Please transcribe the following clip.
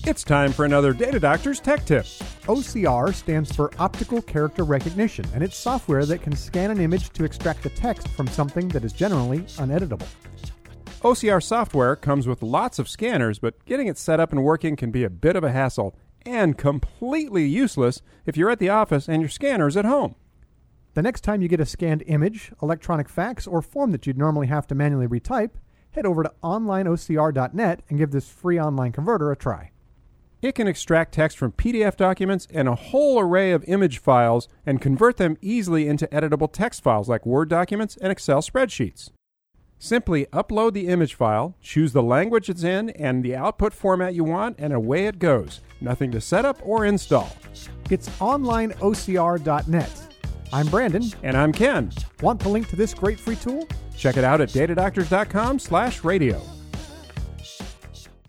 It's time for another Data Doctor's Tech Tip. OCR stands for Optical Character Recognition, and it's software that can scan an image to extract the text from something that is generally uneditable. OCR software comes with lots of scanners, but getting it set up and working can be a bit of a hassle and completely useless if you're at the office and your scanner's at home. The next time you get a scanned image, electronic fax, or form that you'd normally have to manually retype, head over to onlineocr.net and give this free online converter a try. It can extract text from PDF documents and a whole array of image files and convert them easily into editable text files like Word documents and Excel spreadsheets. Simply upload the image file, choose the language it's in and the output format you want, and away it goes. Nothing to set up or install. It's onlineocr.net. I'm Brandon. And I'm Ken. Want the link to this great free tool? Check it out at datadoctors.com/radio.